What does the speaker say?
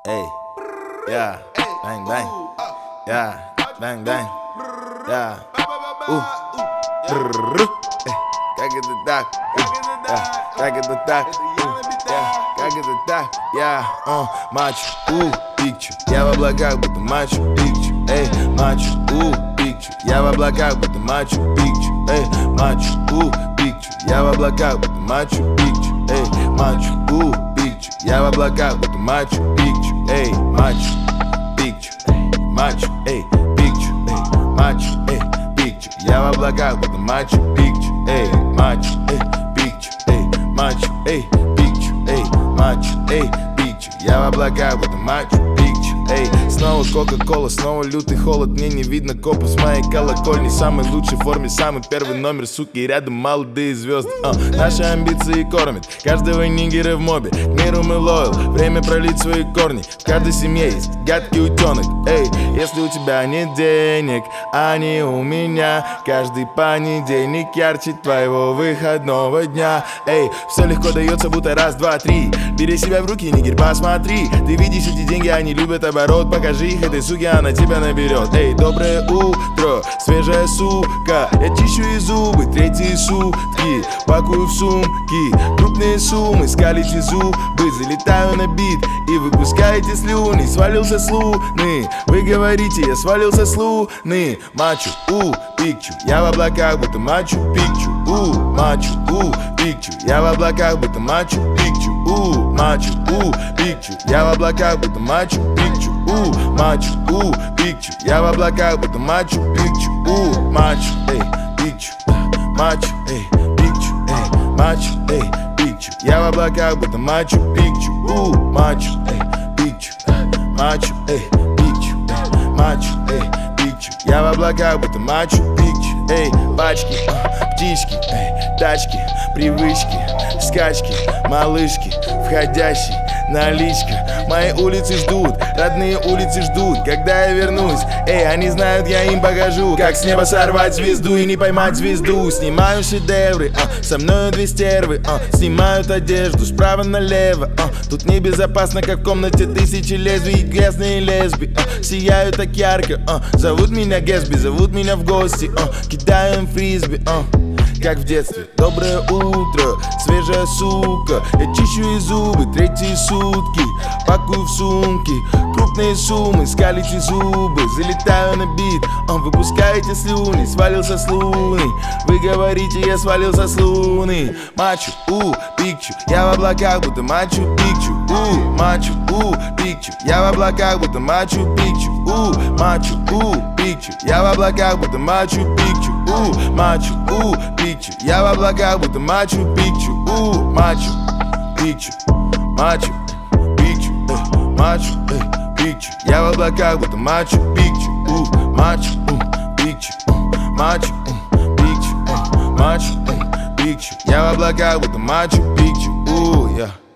Ey, yeah, bang bang, yeah, bang bang, yeah, как это так, как это так, как это так, я, Мачу Пикчу, я в облаках, будто Мачу Пикчу, эй, Мачу Пикчу, я в облаках, будто Мачу Пикчу, эй, Мачу Пикчу, я в облаках, будто Мачу Пикчу, эй, Мачу Пикчу, я в облаках, будто Мачу Пикчу, эй, Мачу Пикчу, Мачу, эй, Пикчу, эй, Мачу, эй, Пикчу, я в облаках, будто Мачу Пикчу, эй, Мачу, эй, Пикчу, эй, Мачу, эй, Пикчу, эй, Мачу, эй, Пикчу, я в облаках, будто Мачу Пикчу, эй, снова кока-кола, снова лютый холод, мне не видно копа с моей колокольни, самой лучшей форме, самый первый номер, суки, рядом молодые звезды, наши амбиции кормят каждого нигера в мобе, к миру мы лоял, время пролить свои корни, в каждой семье есть гадкий утенок, эй, если у тебя нет денег, они у меня, каждый понедельник ярче твоего выходного дня, эй, все легко дается, будто раз, два, три, бери себя в руки, нигер, посмотри, ты видишь эти деньги, они любят оборот, покажи их этой суке, она тебя наберет, эй, доброе утро, свежая сука, я чищу и зубы, третьи сутки, пакую в сумки, крупные суммы, скалите зубы, залетаю на бит и выпускаете слюни, свалился с луны, вы говорите, я свалился с луны, Мачу Пикчу, я в облаках, будто Мачу Пикчу, Мачу Пикчу, я в облаках, будто Мачу Пикчу, Мачу Пикчу, я в облаках, будто Мачу Пикчу, Мачу Пикчу, я в облаках, будто Мачу Пикчу, Мачу, эй, Пикчу, Мачу, эй, Пикчу, эй, Мачу, эй, Пикчу, я в облаках, будто Мачу Пикчу, Мачу, эй, Пикчу, Мачу, эй, Пикчу, Мачу, эй, Пикчу, я в облаках, будто Мачу Пикчу, эй, пачки, птички, эй, тачки, привычки, скачки, малышки, входящий, наличка, мои улицы ждут, родные улицы ждут, когда я вернусь, эй, они знают, я им покажу, как с неба сорвать звезду и не поймать звезду, снимаю шедевры, со мною две стервы, снимают одежду справа налево, тут небезопасно, как в комнате тысячи лезвий, грязные лесби, сияют так ярко, зовут меня Гэсби, зовут меня в гости, кидаю им фрисби, как в детстве. Доброе утро, свежая сука, я чищу и зубы, третьи сутки, пакую в сумки, крупные суммы, скалите зубы, залетаю на бит, выпускаете слюни, свалился с луны, вы говорите, я свалился с луны, Мачу Пикчу, я в облаках, будто Мачу Пикчу, Мачу Пикчу, я в облаках, будто Мачу Пикчу, Мачу Пикчу, я в облаках, будто Мачу Пикчу, Мачу Пикчу, я в облаках, будто Мачу Пикчу, Мачу Пикчу, Мачу Пикчу, Мачу Пикчу, я в облаках, будто Мачу Пикчу, Мачу Пикчу, Мачу Пикчу, Мачу Пикчу, я в облаках, будто Мачу Пикчу, yeah.